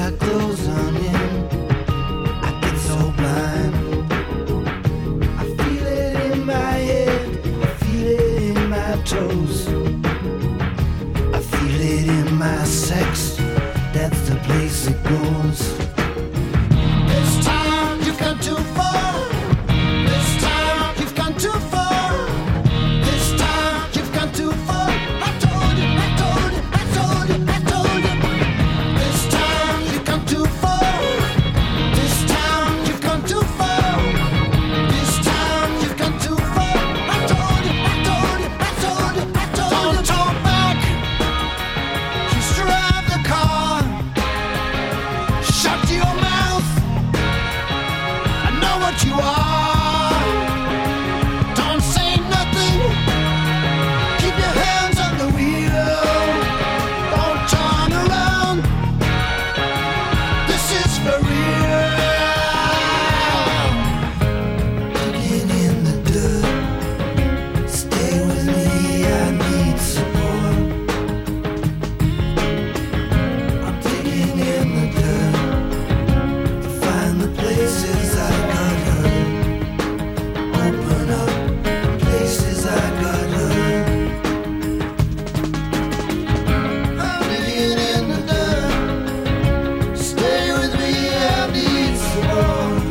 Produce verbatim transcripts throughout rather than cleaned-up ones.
I close on him, I get so blind. I feel it in my head, I feel it in my toes, I feel it in my sex, that's the place it goes. This time you've gone too far, this time you've gone too far, this time you've gone too far. I told you, I told you, I told you, I told you. This time you've gone too far, this time you've gone too far, this time you've gone too far. I told you, I told you, I told you, I told you. Don't talk back, just drive the car, shut your mouth, I know what you are. Don't say nothing, keep your hands on the wheel, don't turn around, this is for real. Digging in the dirt, stay with me, I need support. I'm digging in the dirt to find the places I got hurt. Open up the places I got hurt. I'm digging in the dirt. Stay with me, I need support.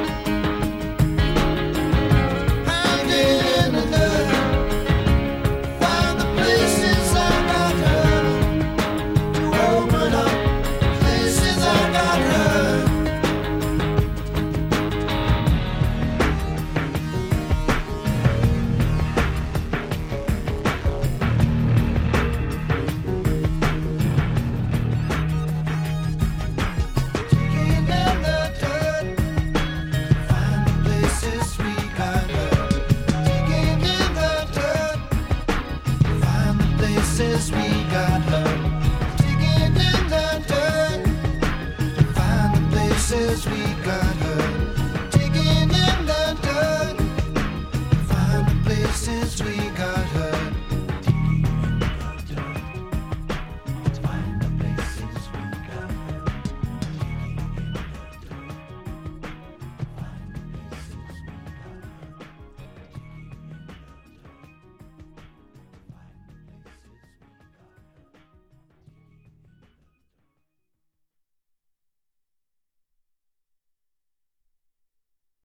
I'm digging in the dirt. Find the places I got hurt. To open up places I got hurt. Digging in the dirt, find the places we got hurt. Digging in the dirt, find the places we got hurt. Digging in the dirt, find the places we got hurt.